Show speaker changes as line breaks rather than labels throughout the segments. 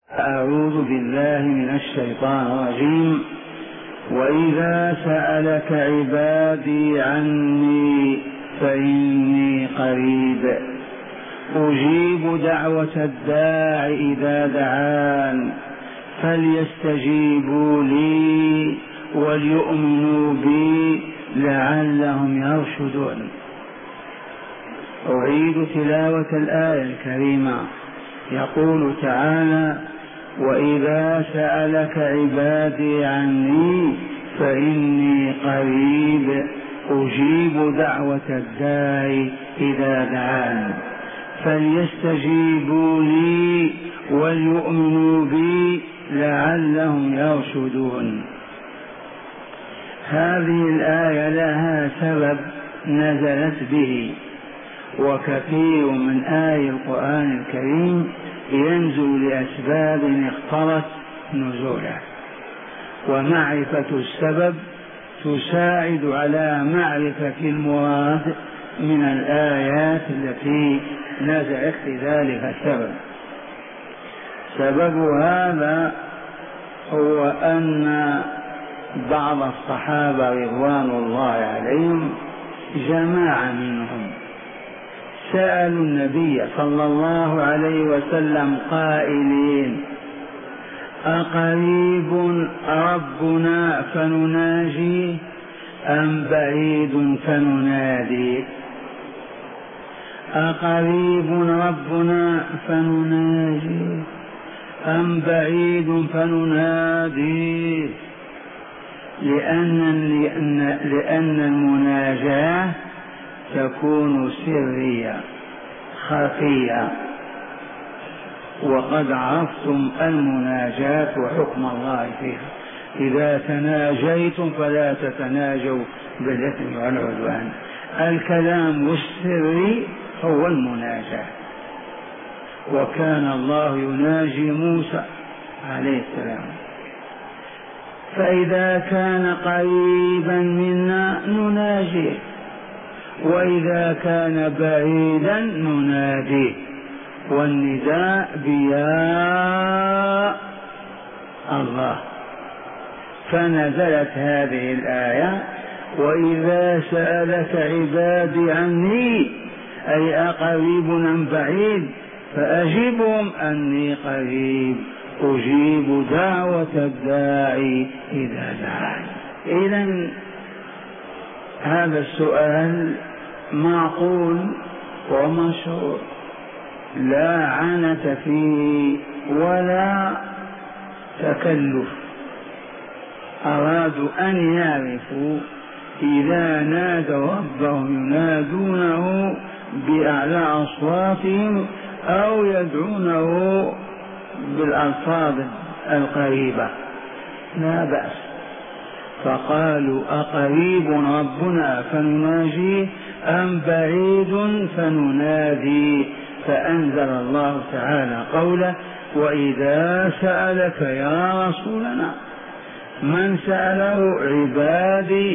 أعوذ بالله من الشيطان الرجيم. وإذا سألك عبادي عني فإني قريب أجيب دعوة الداع إذا دعان فليستجيبوا لي وليؤمنوا بي لعلهم يرشدون. أعيد تلاوة الآية الكريمة. يقول تعالى: وإذا سألك عبادي عني فإني قريب أجيب دعوة الداع إذا دعان فليستجيبوا لي وليؤمنوا بي لعلهم يرشدون. هذه الآية لها سبب نزلت به، وكثير من آي القرآن الكريم ينزل لأسباب اخترت نزوله، ومعرفة السبب تساعد على معرفة المراد من الآيات التي نزلت لذلك السبب. سبب هذا هو أن بعض الصحابة رضوان الله عليهم جماعة منهم سألوا النبي صلى الله عليه وسلم قائلين: أقريب ربنا فنناجي أم بعيد فننادي؟ أقريب ربنا فنناجي أم بعيد فننادي؟ لأن المناجاة تكون سرية خفية، وقد عرفتم المناجاة وحكم الله فيها. إذا تناجيتم فلا تتناجوا بالإثم والعدوان. الكلام السري هو المناجاة، وكان الله يناجي موسى عليه السلام. فإذا كان قريبا منا نناجيه، وإذا كان بعيدا نناديه، والنداء بيا الله. فنزلت هذه الآية: وإذا سألك عبادي عني أي أقريب أم بعيد فأجبهم أني قريب أجيب دعوة الداعي إذا دعاني. إذن هذا السؤال معقول ومشروع، لا عنة فيه ولا تكلف. أرادوا أن يعرفوا إذا نادوا ربهم ينادونه بأعلى أصواتهم أو يدعونه بالألفاظ القريبة، لا بأس. فقالوا: أقريب ربنا فنناجيه أم بعيد فننادي؟ فأنزل الله تعالى قوله: وإذا سألك يا رسولنا. من سأله؟ عبادي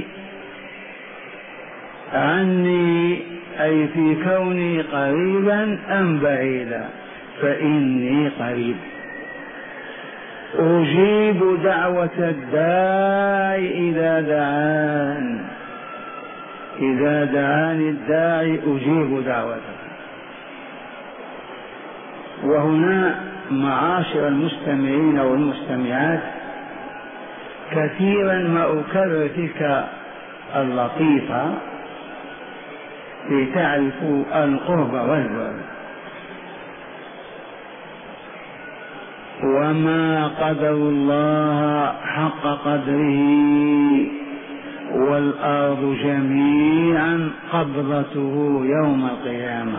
عني أي في كوني قريبا أم بعيدا، فإني قريب أجيب دعوة الداعي إذا دعان. إذا دعاني الداعي أجيب دعوته. وهنا معاشر المستمعين والمستمعات، كثيرا ما أكرر تلك اللطيفة لتعرفوا القرب والبعد. وما قدر الله حق قدره والأرض جميعا قبضته يوم القيامة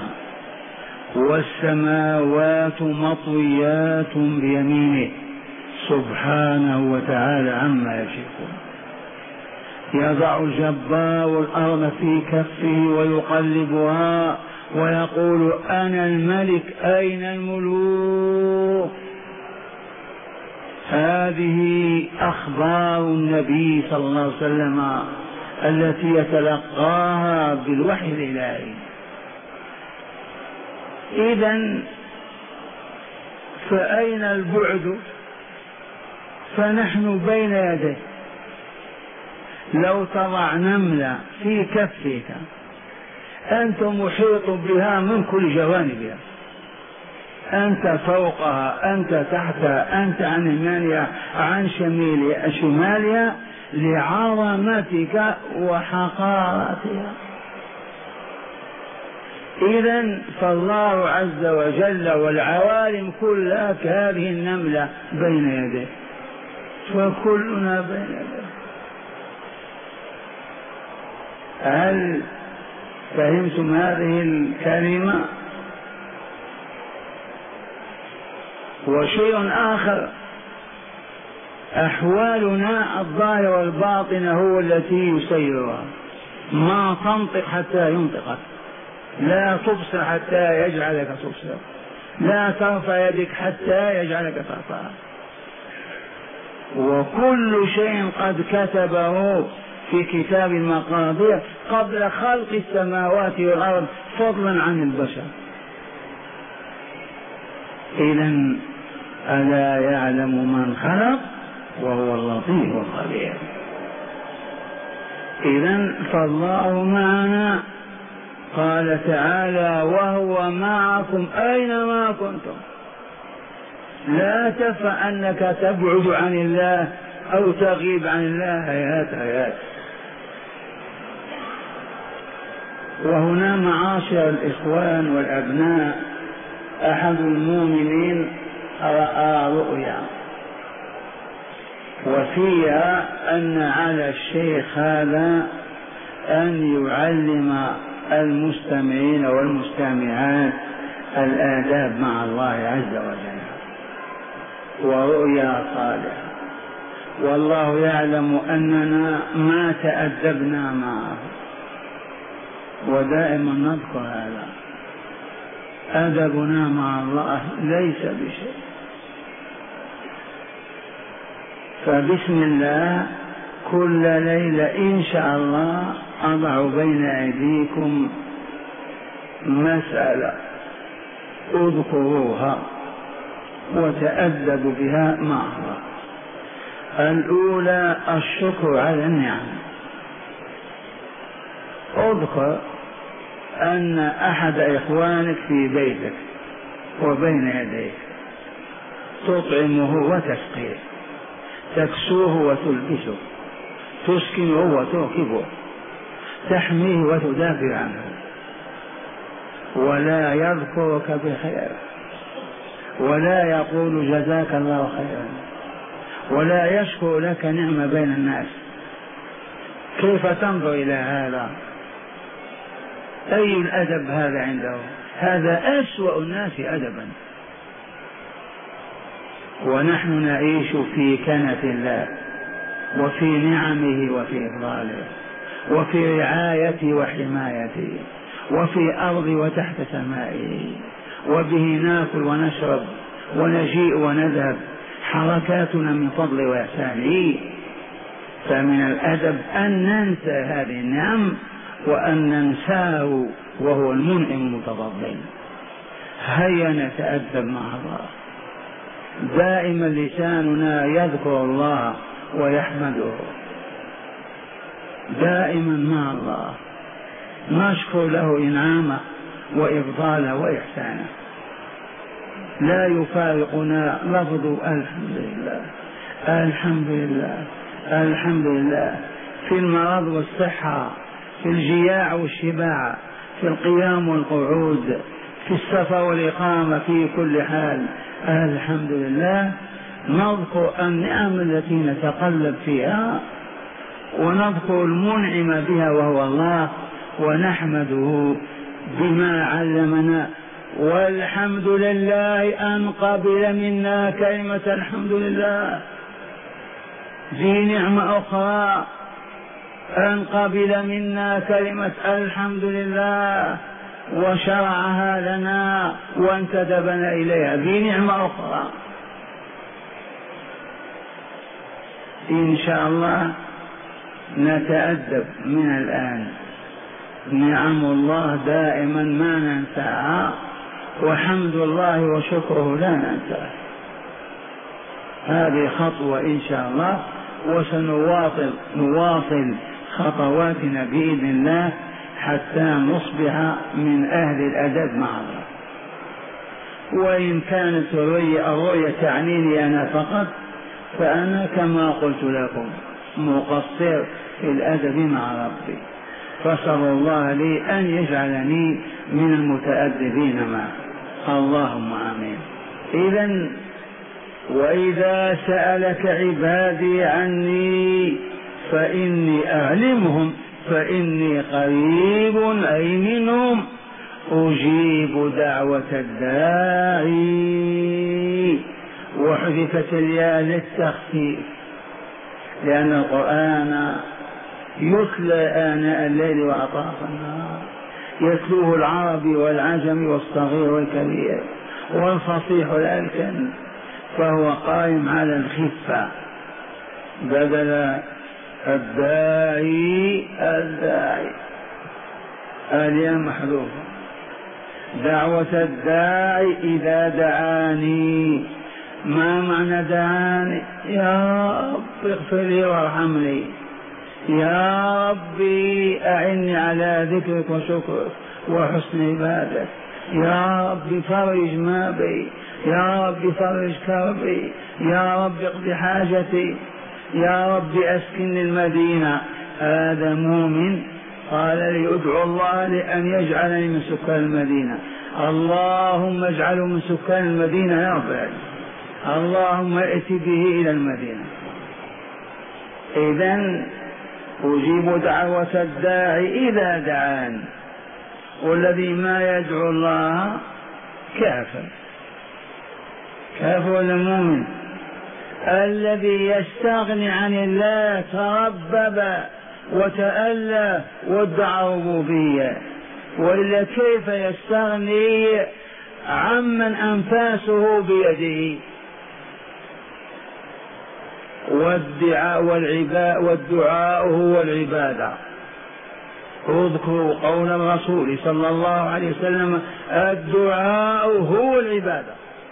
والسماوات مطويات بيمينه سبحانه وتعالى عما يشركون. يضع الجبار الأرض في كفه ويقلبها ويقول: أنا الملك أين الملوك؟ هذه أخبار النبي صلى الله عليه وسلم التي يتلقاها بالوحي الإلهي. إذن فأين البعد؟ فنحن بين يديه. لو تضع نملة في كفك أنت محيط بها من كل جوانبها، أنت فوقها، أنت تحتها، أنت عن يمينها عن شمالها، لعظمتك وحقارتها. إذن فالله عز وجل والعوالم كلها كهذه النملة بين يديه، فكلنا بين يديه. هل فهمتم هذه الكلمة؟ وشيء آخر، أحوالنا الظاهرة والباطنة هو التي يسيرها. ما تنطق حتى ينطقك، لا تبصر حتى يجعلك تبصر، لا ترفع يدك حتى يجعلك ترفع. وكل شيء قد كتبه في كتاب المقادير قبل خلق السماوات والأرض فضلا عن البشر. إذن ألا يعلم من خلق وهو اللطيف الخبير. إذن فالله معنا، قال تعالى وهو معكم أينما كنتم. لا تفع أنك تبعد عن الله أو تغيب عن الله، هيهات. وهنا معاشر الإخوان والأبناء، أحد المؤمنين رأى رؤيا وفيها أن على الشيخ هذا أن يعلم المستمعين والمستمعات الآداب مع الله عز وجل، ورؤيا صالحة. والله يعلم أننا ما تأدبنا معه، ودائما نذكر هذا، أدبنا مع الله ليس بشيء. فبسم الله كل ليلة إن شاء الله أضع بين أيديكم مسألة اذكروها وتأدبوا بها مع الله. الأولى الشكر على النعم. اذكر أن أحد إخوانك في بيتك وبين يديك، تطعمه وتسقيه، تكسوه وتلبسه، تسكنه وتركبه، تحميه وتدافع عنه، ولا يذكرك بخير، ولا يقول جزاك الله خيرا، ولا يشكر لك نعمة بين الناس. كيف تنظر إلى هذا؟ أي الأدب هذا عنده؟ هذا أسوأ الناس أدبا. ونحن نعيش في كنف الله وفي نعمه وفي إفضاله وفي رعايته وحمايته وفي أرض وتحت سمائه، وبه ناكل ونشرب ونجيء ونذهب، حركاتنا من فضل وإحسانه. فمن الأدب أن ننسى هذه النعم وأن ننساه وهو المنعم المتفضل. هيا نتأدب مع الله، دائما لساننا يذكر الله ويحمده، دائما مع الله نشكر له إنعامه وإفضاله وإحسانه. لا يفارقنا لفظ الحمد لله الحمد لله الحمد لله، في المرض والصحة، في الجياع والشباع، في القيام والقعود، في السفر والإقامة، في كل حال الحمد لله. نذكر النعم التي نتقلب فيها ونذكر المنعم بها وهو الله، ونحمده بما علمنا. والحمد لله أن قبل منا كلمة الحمد لله. ذي نعمة أخرى أن قبل منا كلمة الحمد لله وشرعها لنا وانتدبنا إليها. ذي نعمة أخرى إن شاء الله نتأدب من الآن. نعم الله دائما ما ننساها وحمد الله وشكره لا ننساه. هذه خطوة إن شاء الله، وسنواصل خطواتنا بإذن الله حتى نصبح من أهل الأدب مع الله. وإن كانت الرؤية تعنيني أنا فقط، فأنا كما قلت لكم مقصر في الأدب مع ربي، فاسأل الله لي أن يجعلني من المتأدبين معه. اللهم آمين. إذن وإذا سألك عبادي عني فإني أعلمهم فإني قريب أي منهم أجيب دعوة الداعي. وحذفت الياء للتخفيف، لأن القرآن يتلى آناء الليل وأطراف النهار، يتلوه العربي والعجم والصغير والكبير والفصيح والألكن، فهو قائم على الخفة بدل الداعي الياء محذوفة. دعوة الداعي إذا دعاني. ما معنى دعاني؟ يا رب اغفر لي وارحمني، يا ربي أعني على ذكرك وشكرك وحسن عبادك، يا رب فرج ما بي، يا رب فرج كربي، يا رب اقض حاجتي، يا رب أسكن المدينة. هذا مؤمن قال لي ادعو الله لأن يجعلني من سكان المدينة. اللهم اجعله من سكان المدينة يا رب، اللهم ائت به إلى المدينة. إذن أجيب دعوة الداعي إذا دعان. والذي ما يدعو الله كافر ولا مؤمن؟ الذي يستغني عن الله تربب وتألى وادعى ربوبية، وإلا كيف يستغني عمن أنفاسه بيده؟ والدعاء هو العبادة. اذكروا قول الرسول صلى الله عليه وسلم الدعاء هو العبادة،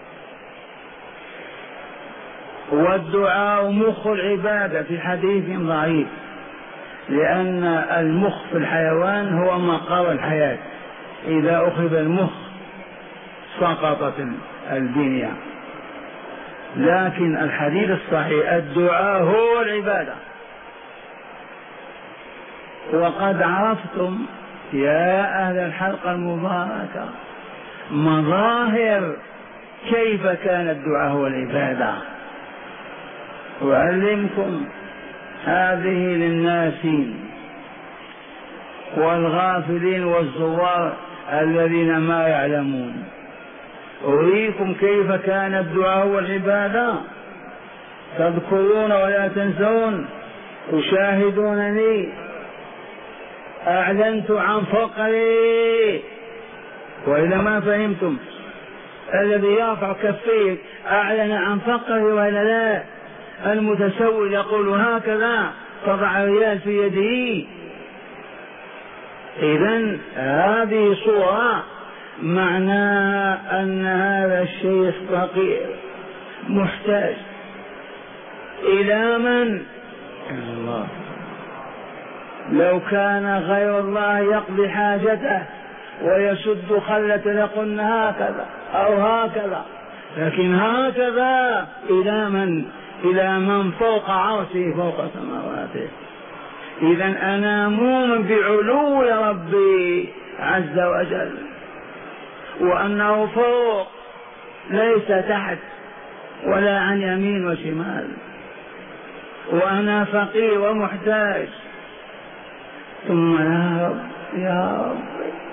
والدعاء مخ العبادة في حديث ضعيف، لأن المخ في الحيوان هو مقر الحياة، إذا أخذ المخ سقطت البنية. لكن الحديث الصحيح الدعاء هو العبادة. وقد عرفتم يا أهل الحلقة المباركة مظاهر كيف كان الدعاء هو العبادة. أعلمكم هذه للناسين والغافلين والزوار الذين ما يعلمون. أريكم كيف كان الدعاء والعبادة، تذكرون ولا تنسون، تشاهدونني. أعلنت عن فقري وإذا ما فهمتم، الذي يرفع كفيه أعلن عن فقره وإلا لا؟ المتسول يقول هكذا، تضع الريال في يده. إذن هذه صورة معناها أن هذا الشيخ فقير محتاج إلى من؟ الله. لو كان غير الله يقضي حاجته ويسد خلة لقلنا هكذا أو هكذا، لكن هكذا إلى من؟ إلى من فوق عرشه فوق سماواته. إذن أنا مؤمن بعلو ربي عز وجل، وأنه فوق ليس تحت ولا عن يمين وشمال، وأنا فقير ومحتاج. ثم يا رب يا رب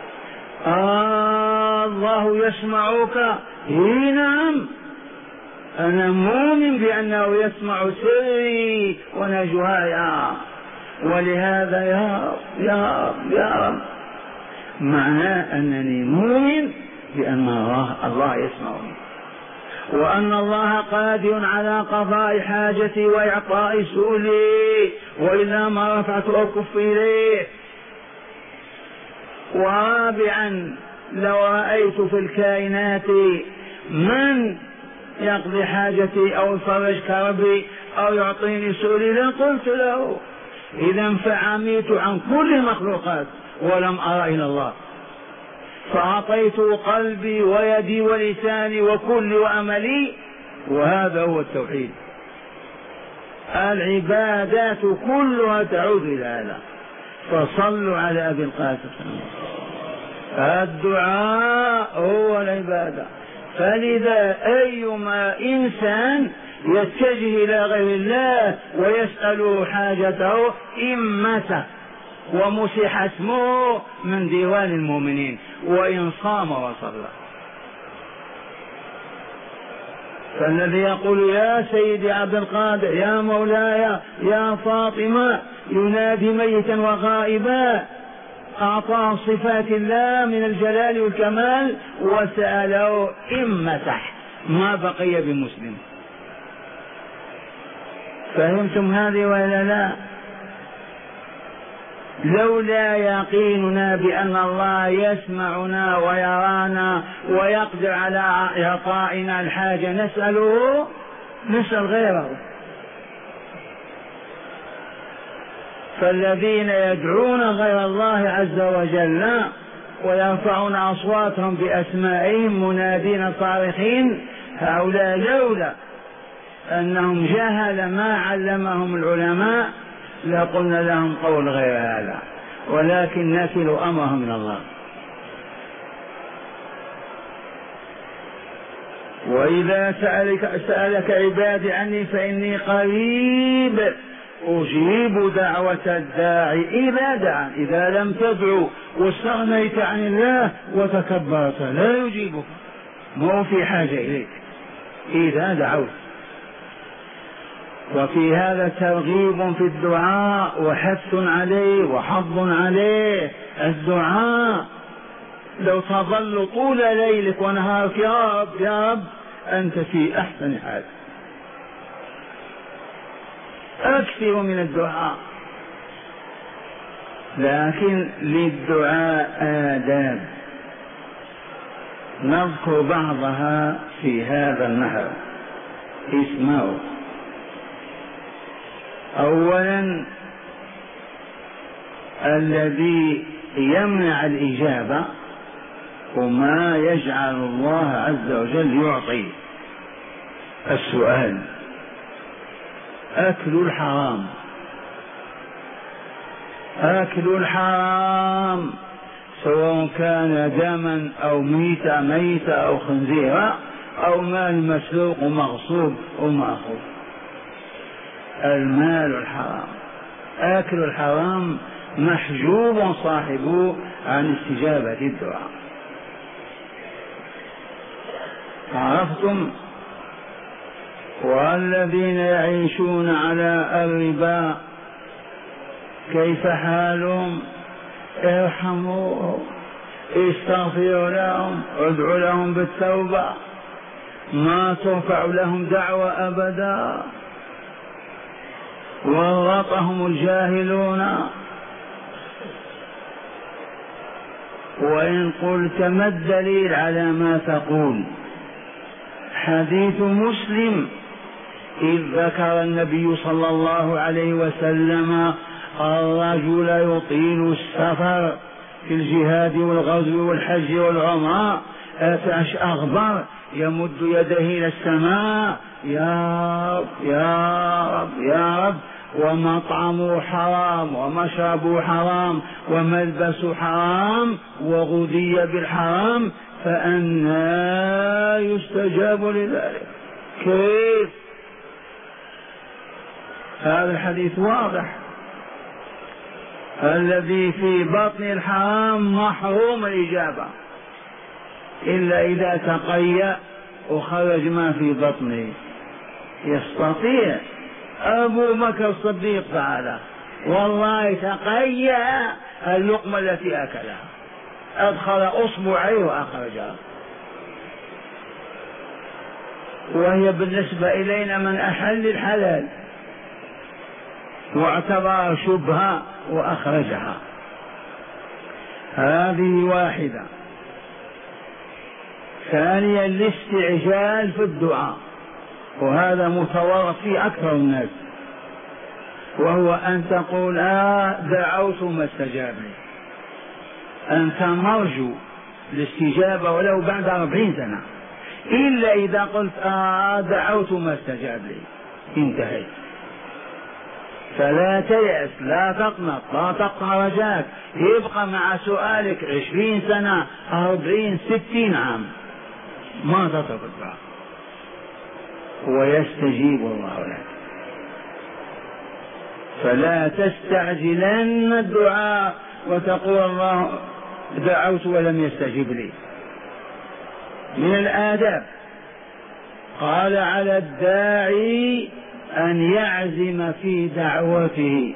الله يسمعك. نعم، أنا مؤمن بأنه يسمع سري ونجواي، ولهذا يا رب يا رب يا رب معناه أنني مؤمن بأن الله يسمعني، وأن الله قادر على قضاء حاجتي وإعطاء سؤلي، وإلا ما رفعت أكف إليه. ورابعا لو رأيت في الكائنات من يقضي حاجتي أو يفرج كربي أو يعطيني سؤلي لقلت له. إذا فعميت عن كل المخلوقات ولم أرى إلى الله، فأعطيت قلبي ويدي ولساني وكل وأملي، وهذا هو التوحيد. العبادات كلها تعود إلى هذا. فصلوا على أبي القاسم. الدعاء هو العبادة. فلذا أيما إنسان يتجه إلى غير الله ويسأل حاجته إمته ومسح اسمه من ديوان المؤمنين وإن صام وصلى. فالذي يقول يا سيدي عبد القادر يا مولاي يا فاطمة ينادي ميتا وغائبا، أعطاه صفات الله من الجلال والكمال وسأله إمسح، ما بقي بمسلم. فهمتم هذه ولا لا؟ لولا يقيننا بأن الله يسمعنا ويرانا ويقدر على إعطائنا الحاجة نسأله، نسأل غيره. فالذين يدعون غير الله عز وجل ويرفعون أصواتهم بأسمائهم منادين صارخين، هؤلاء لولا أنهم جهل ما علمهم العلماء لقلنا لهم قول غير هذا، ولكن نكل أمرهم من الله. وإذا سألك عبادي عني فإني قريب أجيب دعوة الداعي إذا دعا. إذا لم تدعو واستغنيت عن الله وتكبرت لا يجيبك، مو في حاجة إليك إذا دعوت. وفي هذا ترغيب في الدعاء وحث عليه وحظ عليه. الدعاء لو تظل طول ليلك ونهارك يا رب يا رب أنت في أحسن حال. أكثر من الدعاء، لكن للدعاء آداب نذكر بعضها في هذا النهر. اسمعوا. أولا الذي يمنع الإجابة وما يجعل الله عز وجل يعطي السؤال: أكل الحرام. أكل الحرام سواء كان دما أو ميتة أو خنزيرا أو مال مسروق ومغصوب ومأخوذ. المال الحرام، آكل الحرام محجوب صاحبه عن استجابة الدعاء. عرفتم؟ والذين يعيشون على الربا كيف حالهم؟ ارحموهم، استغفروا لهم، ادعوا لهم بالتوبة، ما ترفع لهم دعوة أبدا. ورطهم الجاهلون. وإن قلت ما الدليل على ما تقول؟ حديث مسلم إذ ذكر النبي صلى الله عليه وسلم الرجل يطيل السفر في الجهاد والغزو والحج والعمرة أتعش أغبر يمد يده إلى السماء: يا رب يا رب يا رب، ومطعمه حرام ومشربه حرام وملبسه حرام وغذي بالحرام، فأنى يستجاب لذلك؟ كيف؟ هذا الحديث واضح. الذي في بطن الحرام محروم الإجابة إلا إذا تقيأ وخرج ما في بطنه. يستطيع. أبو بكر الصديق فعل، والله تقيأ اللقمة التي أكلها، أدخل أصبعيه وأخرجها، وهي بالنسبة إلينا من أحل الحلال، واعتبر شبهة وأخرجها. هذه واحدة. ثانيا الاستعجال في الدعاء، وهذا متورط فيه أكثر الناس، وهو أن تقول دعوت ما استجاب لي. أنت مرجو الاستجابة ولو بعد 40 سنة، إلا إذا قلت دعوت ما استجاب لي انتهيت. فلا تيأس، لا تقنط، لا تقطع رجاك، يبقى مع سؤالك 20 سنة 40 60 عام ما تترك الدعاء، ويستجيب الله لك. فلا تستعجلن الدعاء وتقول الله دعوت ولم يستجب لي. من الآداب قال على الداعي أن يعزم في دعوته،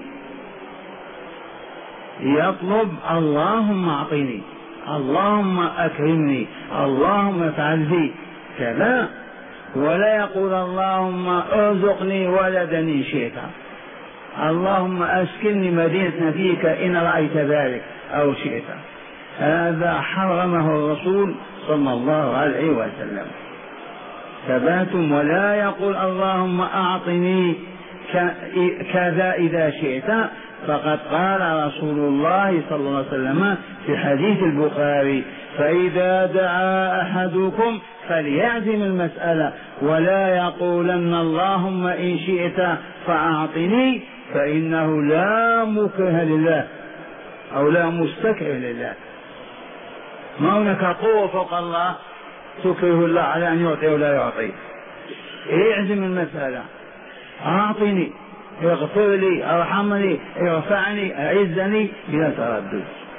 يطلب اللهم أعطني، اللهم أكرمني، اللهم افعل بي كذا، ولا يقول اللهم ارزقني ولدا إن شئت، اللهم أسكنني مدينة نبيك إن رأيت ذلك أو شئت. هذا حرمه الرسول صلى الله عليه وسلم. ثباتم. ولا يقول اللهم أعطني كذا إذا شئت، فقد قال رسول الله صلى الله عليه وسلم في حديث البخاري فإذا دعا أحدكم فليعزم المسألة ولا يقولن اللهم إن شئت فأعطني، فإنه لا مكره لله أو لا مستكره لله. ما هناك قوة فوق الله تكره الله على أن يعطي ولا يعطي. اعزم المسألة، أعطني، اغفر لي، ارحمني، ارفعني، اعزني، بلا تردد.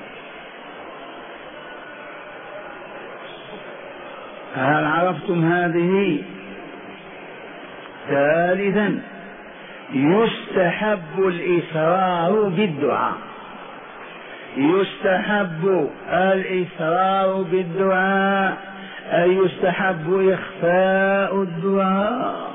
هل عرفتم هذه؟ ثالثا يستحب الإسرار بالدعاء، يستحب الإسرار بالدعاء أي يستحب إخفاء الدعاء.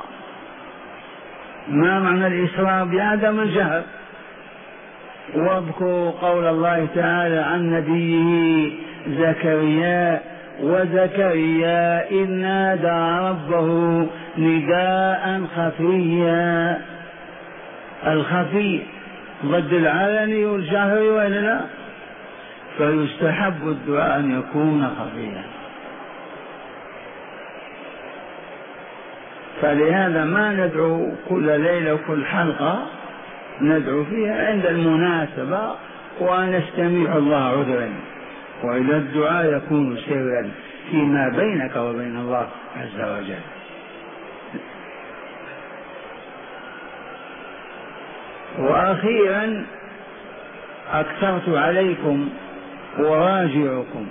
ما معنى الإسرار؟ بعدم الجهر. واذكروا قول الله تعالى عن نبيه زكريا وزكريا إذ نادى ربه نداء خفيا. الخفي ضد العلن والجهر ولا لا؟ فيستحب الدعاء أن يكون خفيا. فلهذا ما ندعو كل ليلة وكل حلقة، ندعو فيها عند المناسبة ونستميح الله عذرا، وإذا الدعاء يكون سرا فيما بينك وبين الله عز وجل. وأخيرا أكثرت عليكم وراجعكم،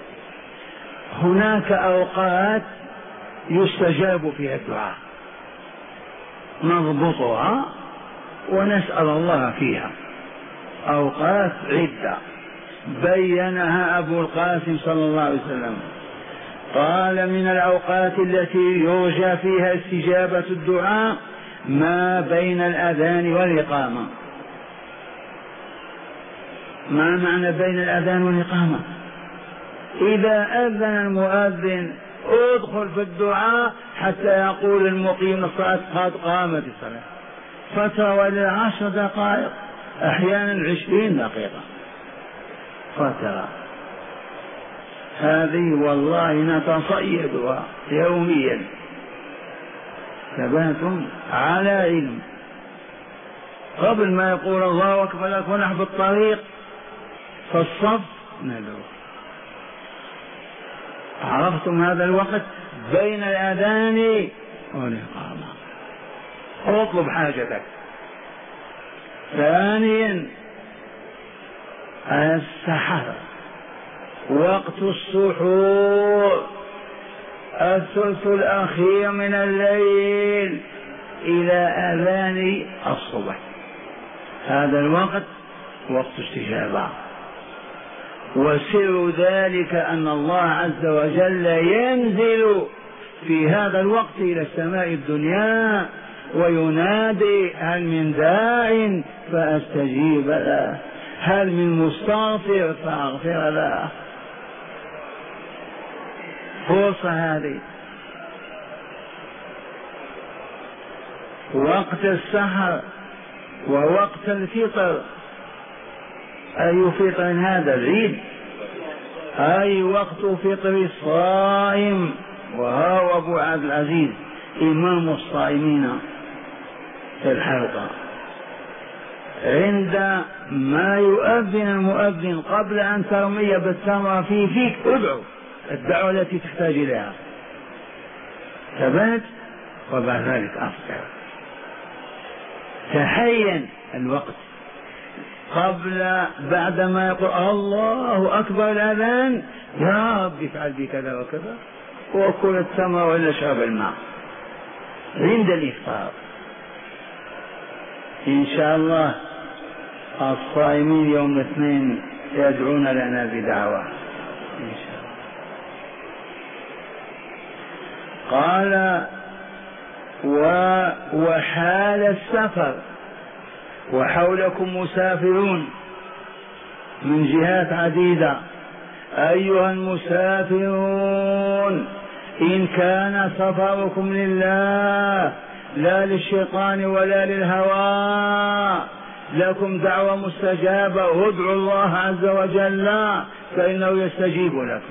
هناك أوقات يستجاب فيها الدعاء نضبطها ونسأل الله فيها، أوقات عدة بينها أبو القاسم صلى الله عليه وسلم. قال من الأوقات التي يرجى فيها استجابة الدعاء ما بين الأذان والإقامة. ما معنى بين الأذان والإقامة؟ إذا أذن المؤذن ادخل في الدعاء حتى يقول المقيم الصلاة قد قامت الصلاة، فترى 10 دقائق أحيانا 20 دقيقة فترى. هذه والله نتصيدها يوميا، ثبات على علم. قبل ما يقول الله أكبر لك ونحن في الطريق في الصف ندعو. عرفتم هذا الوقت بين الأذان والإقامة، اطلب حاجتك. ثانيا السحر، وقت السحور، الثلث الأخير من الليل إلى أذان الصبح، هذا الوقت وقت استجابة. وسر ذلك أن الله عز وجل ينزل في هذا الوقت إلى السماء الدنيا وينادي هل من داع فأستجيب له، هل من مستغفر فأغفر له. فرصة هذه. وقت السحر ووقت الفطر، أي فطر هذا؟ العيد. أي وقت فطر الصائم. وهو أبو عبد العزيز إمام الصائمين في الحلقة، عند ما يؤذن المؤذن قبل أن ترمي بالتمرة في فيك ادعو الدعوة التي تحتاج إليها، ثبات، وبعد ذلك أفطر. تحين الوقت قبل بعدما يقول الله أكبر الأذان، يا رب افعل بي كذا وكذا، وكل التمر ولا شرب الماء عند الإفطار. إن شاء الله الصائمين يوم الاثنين يدعون لنا بدعوة إن شاء الله. قال وحال السفر وحولكم مسافرون من جهات عديدة. أيها المسافرون إن كان سفركم لله لا للشيطان ولا للهوى لكم دعوة مستجابة، ادعوا الله عز وجل فإنه يستجيب لكم،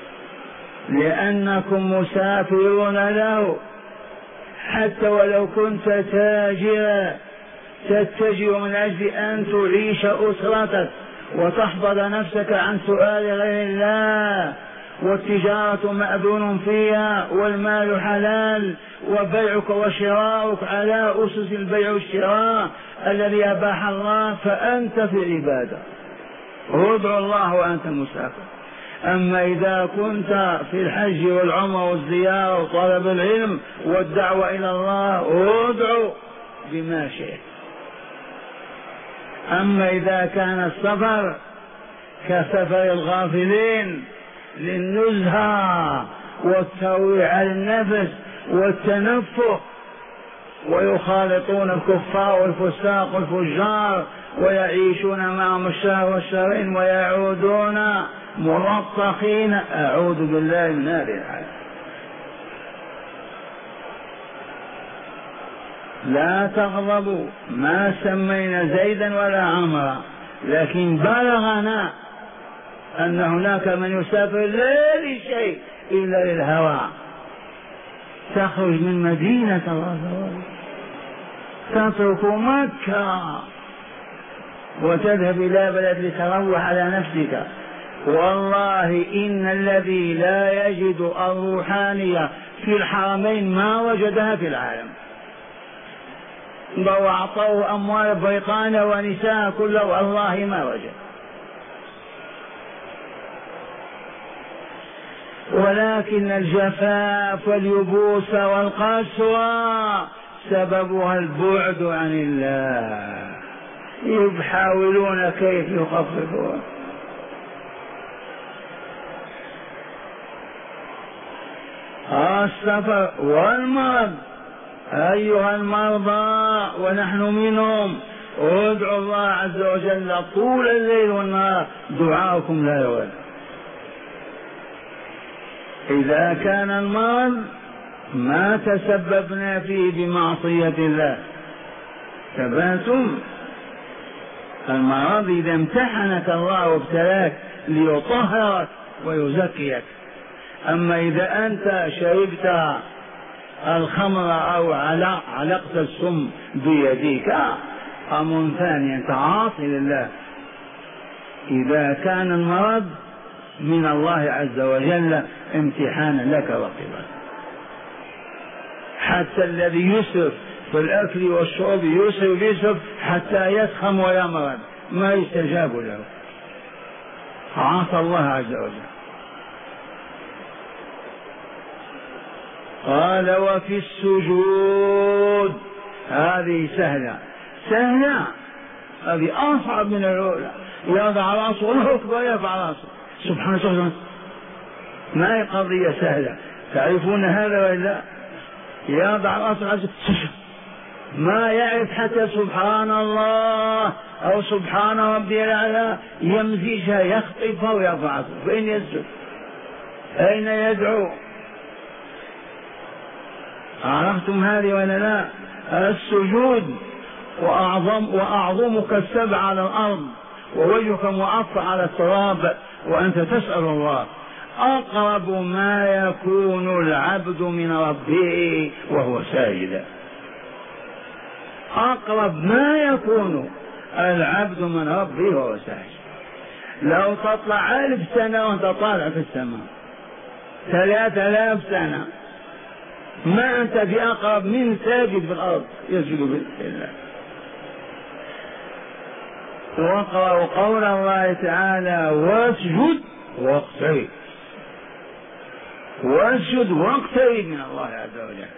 لأنكم مسافرون له. حتى ولو كنت تاجرا تتجه من أجل أن تعيش أسرتك وتحفظ نفسك عن سؤال غير الله، والتجارة مأذون فيها والمال حلال، وبيعك وشراؤك على أسس البيع والشراء الذي أباح الله، فأنت في عبادة، ادعو الله وأنت مسافر. أما إذا كنت في الحج والعمرة والزيارة وطلب العلم والدعوة إلى الله ادعو بما شئت. أما إذا كان السفر كسفر الغافلين للنزهة والترويع على النفس والتنفق، ويخالطون الكفار والفساق والفجار ويعيشون معهم الشهر والشهرين ويعودون مرطخين، أعوذ بالله من هذه الحالة. لا تغضبوا، ما سمينا زيدا ولا عمرا، لكن بلغنا أن هناك من يسافر لا لشيء إلا للهوى، تخرج من مدينة الله تترك مكة وتذهب إلى بلد لتروح على نفسك. والله إن الذي لا يجد الروحانية في الحرمين ما وجدها في العالم، لو أعطوه أموال بريطانيا ونساء كله والله ما وجد. ولكن الجفاف واليبوس والقسوة سببها البعد عن الله، يحاولون كيف يخففون. السفر والمرض، أيها المرضى ونحن منهم ادعوا الله عز وجل طول الليل والنهار، دعاؤكم لا يرد. إذا كان المرض ما تسببنا فيه بمعصية الله، تباتم المرض إذا امتحنك الله وابتلاك ليطهرك ويزكيك. أما إذا أنت شربت الخمر أو علقت السم بيديك أمر ثاني، أنت عاصي لله. إذا كان المرض من الله عز وجل امتحانا لك وقبا. حتى الذي يسرف في الأكل والشرب يسرف حتى يسخم ويمرض ما يستجاب له، عصى الله عز وجل. قال وفي السجود، هذه سهلة، هذه أصعب من الأولى. يضع رأسه الله أكبر يرفع رأسه سبحان الله، ما هي قضية سهلة، تعرفون هذا ولا؟ يضع رأسه ما يعرف حتى سبحان الله أو سبحان ربي الأعلى يمزجها يخطفها ويرفع رأسه. فإن يسجد أين يدعو؟ عرفتم هذه ولا لا؟ السجود وأعظمك السبع على الأرض ووجهك معطى على التراب وأنت تسأل الله. أقرب ما يكون العبد من ربه وهو ساجد، أقرب ما يكون العبد من ربه وهو ساجد. لو تطلع 1000 سنة وانت طالع في السماء 3000 سنة ما أنت بأقرب من ساجد في الأرض يسجد بالله. وقرأوا قول الله تعالى واسجد واقترب، واسجد واقترب من الله عز وجل.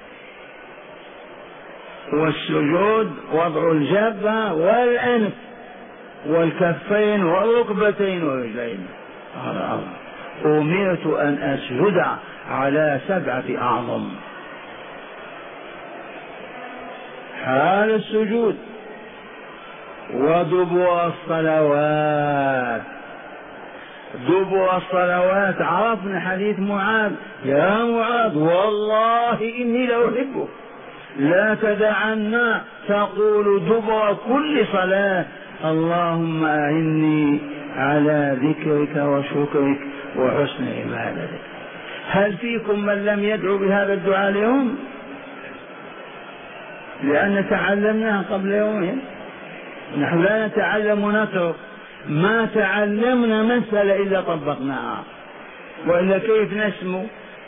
والسجود وضع الجبهة والأنف والكفين والركبتين والرجلين على الأرض. أمرت أن أسجد على 7 أعظم. حال السجود ودبر الصلوات. دبر الصلوات عرفنا حديث معاذ: يا معاذ والله إني لأحبك لا تدعنا تقول دبر كل صلاة اللهم أعني على ذكرك وشكرك وحسن عبادتك. هل فيكم من لم يدعو بهذا الدعاء اليوم؟ لأن تعلمناها قبل يومين. نحن لا نتعلم ونترك، ما تعلمنا مسألة إلا طبقناها، وإلا كيف نسمو؟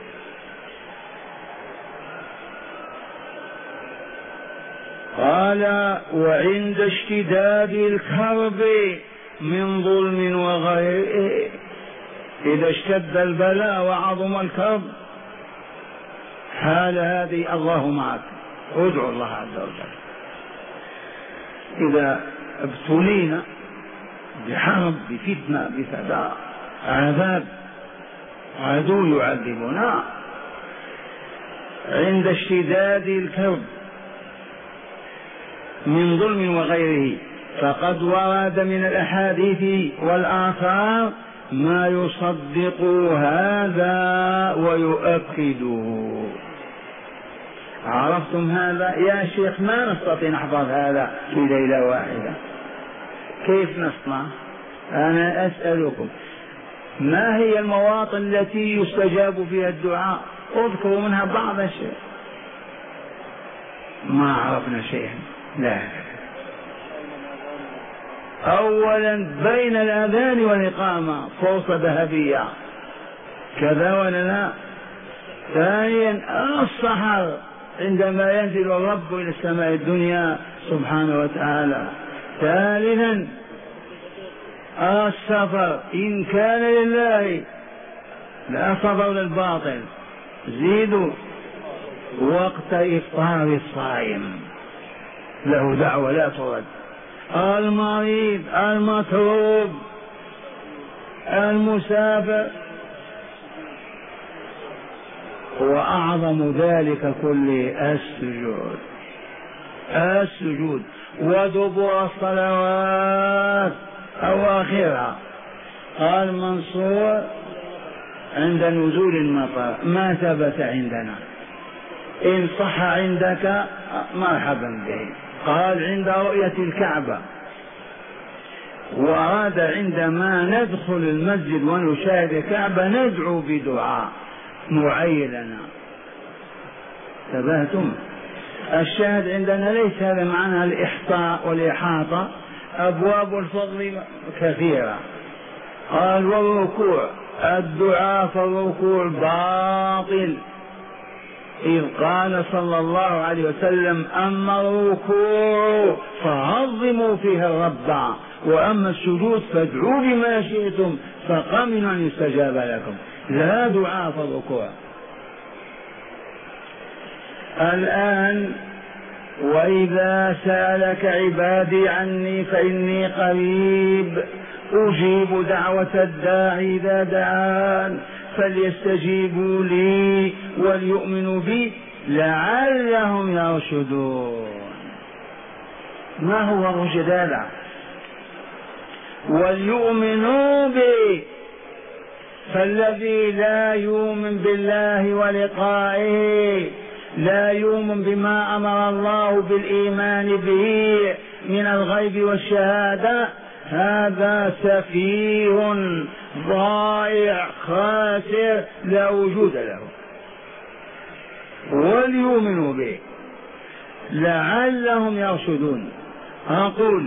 قال: وعند اشتداد الكرب من ظلم وغيره. إذا اشتد البلاء وعظم الكرب حال هذه الله معك، ادعو الله عز وجل. إذا ابتلينا بحرب بفتنة بفداء عذاب عدو يعذبنا عند اشتداد الكرب من ظلم وغيره، فقد ورد من الأحاديث والآثار ما يصدق هذا ويؤكده. عرفتم هذا؟ يا شيخ ما نستطيع نحفظ هذا في ليلة واحدة، كيف نصنع؟ أنا أسألكم ما هي المواطن التي يستجاب فيها الدعاء؟ اذكروا منها بعض الشيء. ما عرفنا شيئا. لا، أولا بين الأذان والإقامة فرصة ذهبية، كذا ولا لا؟ ثانيا السحر عندما ينزل الرب إلى السماء الدنيا سبحانه وتعالى. ثالثا السفر إن كان لله لا سفر للباطل. زيدوا وقت إفطار الصائم له دعوة لا ترد. المريض المطروب المسافر. وأعظم ذلك كله السجود ودبر الصلوات أواخرها. قال منصور عند نزول المطر ما ثبت عندنا، إن صح عندك مرحبا به. قال عند رؤية الكعبة، وأراد عندما ندخل المسجد ونشاهد الكعبة ندعو بدعاء معين لنا. تبهتم؟ الشاهد عندنا ليس هذا معنى الإحصاء والإحاطة، أبواب الفضل كثيرة. قال والركوع، الدعاء في الركوع باطل، إذ قال صلى الله عليه وسلم أما الركوع فعظموا فيها الرب، وأما السجود فادعوا بما شئتم فقمن أن يستجاب لكم. لا دعاء في الركوع. الآن وإذا سألك عبادي عني فإني قريب أجيب دعوة الداعي إذا دعان فليستجيبوا لي وليؤمنوا بي لعلهم يرشدون. ما هو الرشد هذا؟ وليؤمنوا بي. فالذي لا يؤمن بالله ولقائه لا يؤمن بما أمر الله بالإيمان به من الغيب والشهادة هذا سفيه ضائع خاسر لا وجود له. وليؤمنوا به لعلهم يرشدون. أقول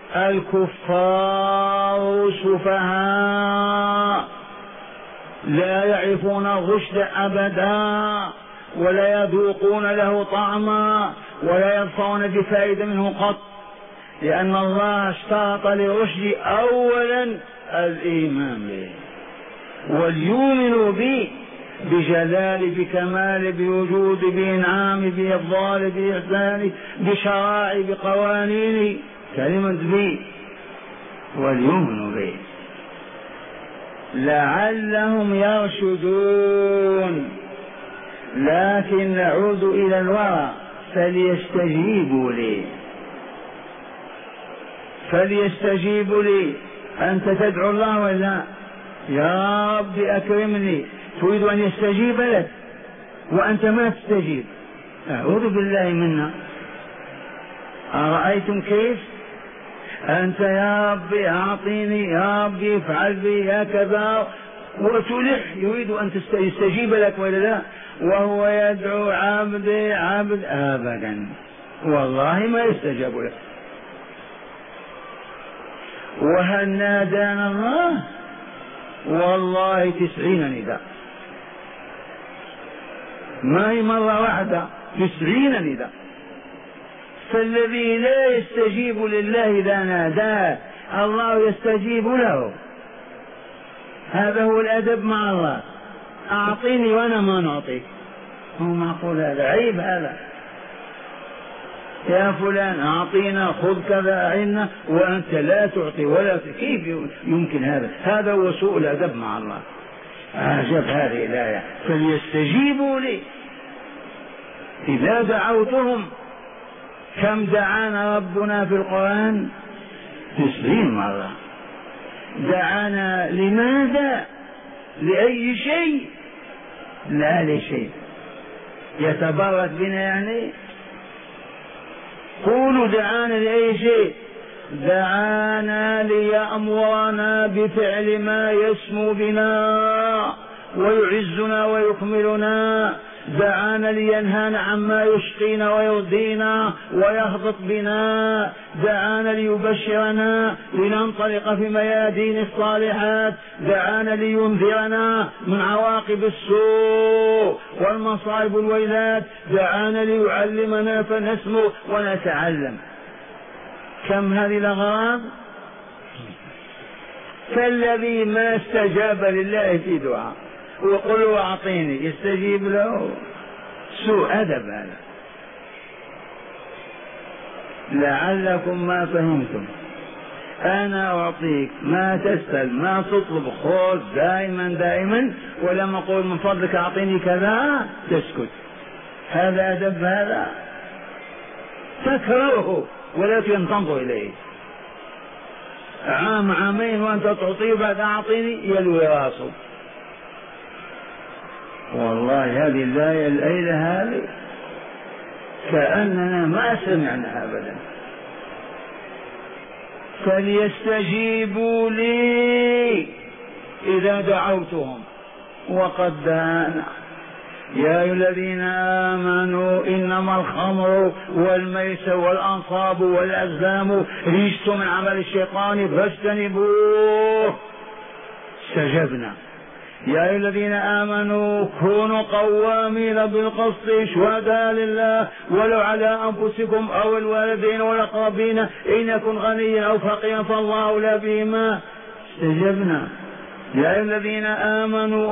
الكفار سفهاء لا يعرفون الرشد أبدا ولا يذوقون له طعما ولا يدفعون بفائدة منه قط، لأن الله اشترط للرشد أولا الإيمان به. وليؤمنوا به بجلال بكمال بوجود بإنعام بإفضال بإحسان بشرائع بقوانين كلمة به. وليؤمنوا به لعلهم يرشدون. لكن نعود إلى الورع فليستجيبوا لي فليستجيبوا لي. أنت تدعو الله ولا يا رب أكرمني، تريد أن يستجيب لك وأنت ما تستجيب، أعوذ بالله منا. أرأيتم كيف أنت يا ربي أعطيني يا ربي افعل بي يا كذا وتلح، يريد أن يستجيب لك ولا لا، وهو يدعو عبدي عبد أبدا والله ما يستجاب لك. وهل نادانا الله؟ والله 90 نداء، ما هي مرة واحدة 90 نداء. فالذي لا يستجيب لله إذا ناداه الله يستجيب له. هذا هو الأدب مع الله. أعطيني وأنا ما نعطيك، هو معقول؟ هذا عيب. هذا يا فلان أعطينا خذ كذا أعنا وأنت لا تعطي ولا كيف يمكن هذا؟ هذا هو سوء الأدب مع الله. أعجب هذه الآية فليستجيبوا لي إذا دعوتهم. كم دعانا ربنا في القرآن؟ 90 مرة. دعانا لماذا؟ لأي شيء؟ لا لشيء يتبرك بنا يعني. قولوا دعانا لأي شيء. دعانا ليأمرنا بفعل ما يسمو بنا ويعزنا ويكملنا. دعانا لينهانا عما يشقينا ويرضينا ويهبط بنا. دعانا ليبشرنا لننطلق في ميادين الصالحات. دعانا لينذرنا من عواقب السوء والمصائب والويلات. دعانا ليعلمنا فنسمع ونتعلم. كم هذه الأغراض؟ فالذي ما استجاب لله في دعاء وقل له أعطيني يستجيب له، سوء أدب هذا. لعلكم ما فهمتم. أنا أعطيك ما تسأل ما تطلب، خذ دائما ولما أقول من فضلك أعطيني كذا تسكت. هذا أدب؟ هذا تكرهه ولكن تنظر إليه. عام عامين وأنت تعطيه بعد أعطيني يلوي راسه. والله هذه الآية الليلة هذه كأننا ما سمعنا أبدا. فليستجيبوا لي إذا دعوتهم وقد دعانا. يا أيها الذين آمنوا إنما الخمر والميسر والأنصاب والأزلام رجس من عمل الشيطان فاجتنبوه. استجبنا. يا أيها الذين آمنوا كونوا قوامين بالقسط شهداء لله ولو على أنفسكم أو الوالدين والأقربين إن يكن غنيا أو فقيرا فالله أولى بهما. استجبنا. يا أيها الذين آمنوا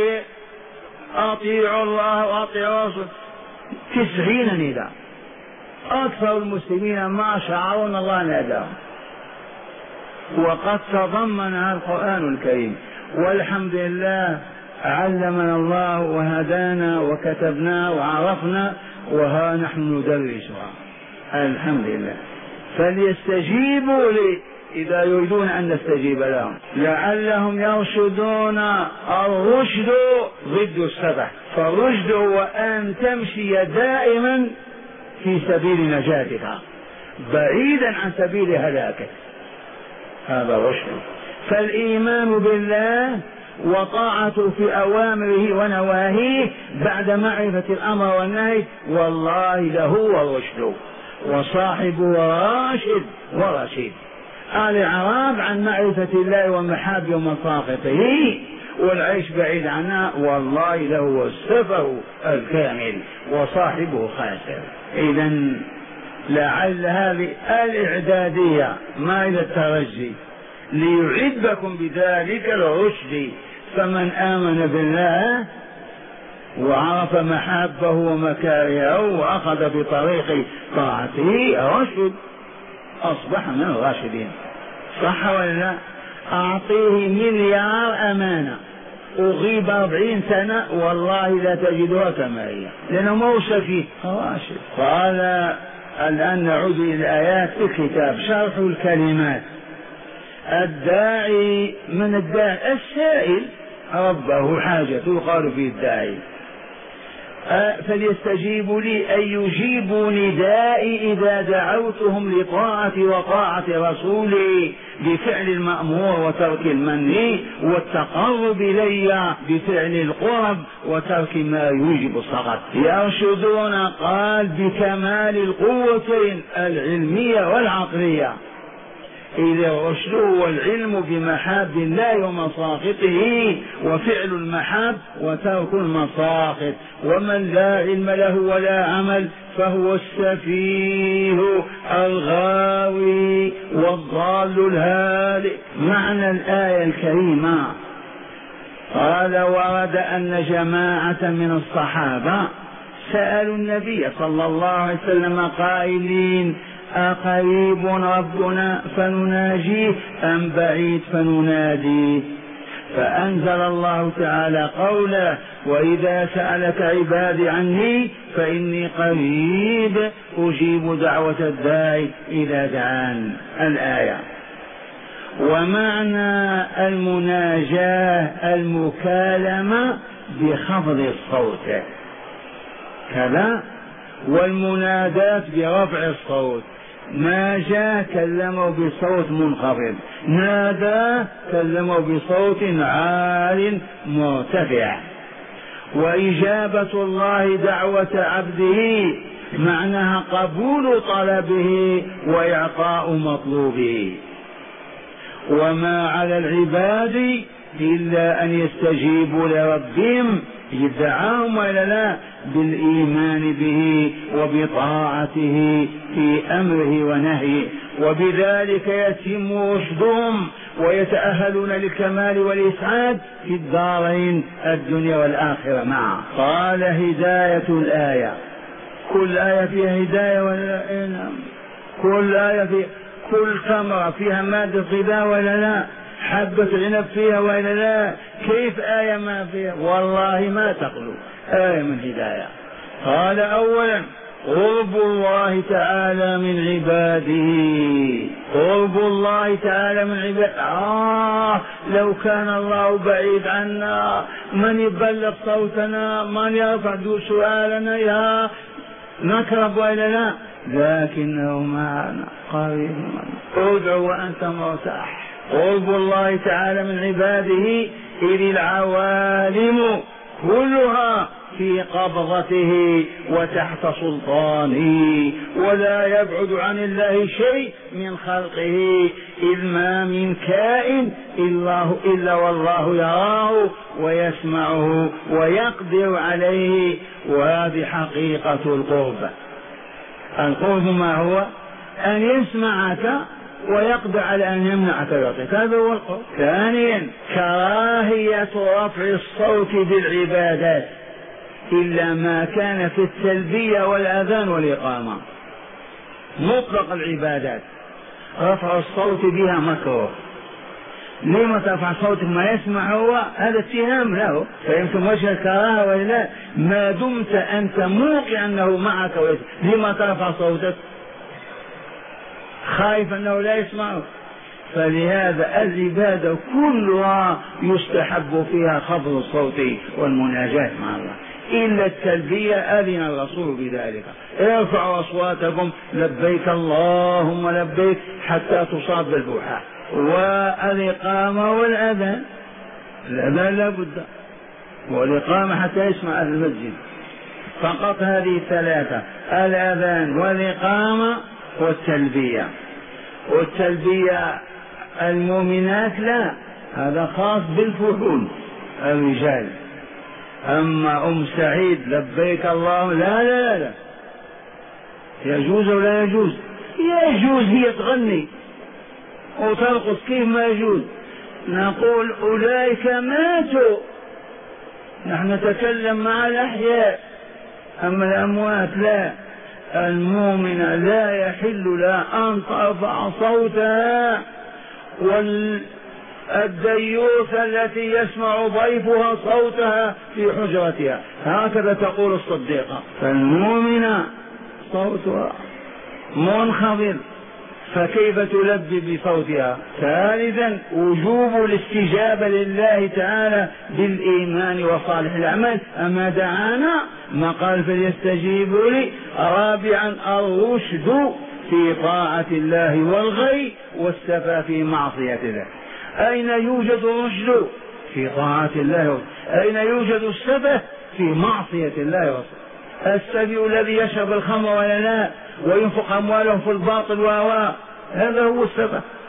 أطيعوا الله وأطيعوا الرسول. 90 نداء. أكثر المسلمين ما شعروا أن الله ناداهم، وقد تضمنها القرآن الكريم. والحمد لله علمنا الله وهدانا وكتبنا وعرفنا وها نحن ندرسها الحمد لله. فليستجيبوا لي إذا يريدون أن نستجيب لهم لعلهم يرشدون. الرشد ضد السبح، فالرشد هو أن تمشي دائما في سبيل نجاتك بعيدا عن سبيل هلاكك، هذا رشد. فالإيمان بالله وطاعته في أوامره ونواهيه بعد معرفة الأمر والنهي والله لهو الرشد، وصاحبه راشد ورشيد. الإعراض عن معرفة الله ومحابه ومساقطه والعيش بعيد عنها والله له السفه الكامل وصاحبه خاسر. إذن لعل هذه الإعدادية ما إلى الترجي ليعدكم بذلك الرشد. فمن آمن بالله وعرف محابه ومكارهه وأخذ بطريق طاعته رشد، أصبح من الراشدين. صح ولا لا؟ أعطيه مليار أمانة أغيب 40 سنة والله لا تجدها كما هي، لأنه موسى فيه راشد. قال الآن نعود إلى الآيات في الكتاب. شرح الكلمات. الداعي من الداعي السائل ربه حاجته قالوا فيه الداعي. فليستجيبوا لي أي يجيبوا ندائي إذا دعوتهم لطاعتي وطاعة رسولي بفعل المأمور وترك المنهي والتقرب إلي بفعل القرب وترك ما يوجب السخط. يرشدون قال بكمال القوتين العلمية والعقلية. إذا الرشد هو العلم بمحاب الله ومساخطه وفعل المحاب وترك المساخط. ومن لا علم له ولا عمل فهو السفيه الغاوي والضال الهالك. معنى الآية الكريمة قال ورد أن جماعة من الصحابة سألوا النبي صلى الله عليه وسلم قائلين أقريب ربنا فنناجيه أم بعيد فنناديه؟ فأنزل الله تعالى قوله وإذا سألك عبادي عني فإني قريب أجيب دعوة الداعي إذا دعان. الآية. ومعنى المناجاة المكالمة بخفض الصوت كذا، والمنادات برفع الصوت. ناجى كلمه بصوت منخفض، نادى كلمه بصوت عال مرتفع. وإجابة الله دعوة عبده معناها قبول طلبه وإعطاء مطلوبه. وما على العباد إلا أن يستجيبوا لربهم يدعاهم ولا لا بالإيمان به وبطاعته في أمره ونهيه، وبذلك يتم رشدهم ويتأهلون للكمال والإسعاد في الدارين الدنيا والآخرة معا. قال هداية الآية. كل آية فيها هداية ولا لا؟ كل آية فيها، كل ثمرة فيها مادة غذاء ولا لا؟ حبة عنب فيها ولا لا؟ كيف آية ما فيها؟ والله ما تخلو آية من هداية. قال أولا قرب الله تعالى من عباده. قرب الله تعالى من عباده. لو كان الله بعيد عنا من يبلغ صوتنا، من يرفع سؤالنا يا نكرب ولا لا؟ لكنه معنا قريب. ادعو وأنت مرتاح. قرب الله تعالى من عباده إذ العوالم كلها في قبضته وتحت سلطانه، ولا يبعد عن الله شيء من خلقه، إذ ما من كائن إلا والله يراه ويسمعه ويقدر عليه. وهذه حقيقة القرب. القرب ما هو؟ أن يسمعك ويقدر على أن يمنعك ويعطيك، هذا هو القرب. ثانيا كراهية رفع الصوت بالعبادات إلا ما كان في التلبية والأذان والإقامة. مطلق العبادات رفع الصوت بها مكروه. لما ترفع صوتك ما يسمع هو؟ هذا اتهام له. فهمتم وجه الكراهة ولا لا؟ ما دمت أنت موقع أنه معك لما ترفع صوتك؟ خايف أنه لا يسمعك. فلهذا العبادة كلها يستحب فيها خفض الصوت والمناجاة مع الله، إلا التلبية أذن الرسول بذلك: ارفعوا أصواتكم لبيك اللهم لبيك حتى تصاب بالبوحة. والإقامة والأذان، الأذان لا بد، والإقامة حتى يسمع أهل المسجد. فقط هذه الثلاثة: الأذان والإقامة والتلبية. والتلبية المؤمنات لا، هذا خاص بالفحول الرجال. أما أم سعيد لبيك اللهم لا لا لا، يجوز ولا يجوز؟ يجوز، هي تغني وترقص كيف ما يجوز. نقول أولئك ماتوا، نحن نتكلم مع الأحياء، أما الأموات لا. المؤمنة لا يحل لها أن ترفع صوتها، والديوث التي يسمع ضيفها صوتها في حجرتها، هكذا تقول الصديقة. فالمؤمنة صوتها منخفض، فكيف تلبي بصوتها؟ ثالثا وجوب الاستجابة لله تعالى بالإيمان وصالح الأعمال. أما دعانا ما قال فليستجيبوا لي. رابعا الرشد في طاعة الله والغي والسفة في معصية الله. أين يوجد الرشد؟ في طاعة الله. أين يوجد السفة؟ في معصية الله. السفيه الذي يشرب الخمر ولا لا وينفق أموالهم في الباطل هذا هو السفه.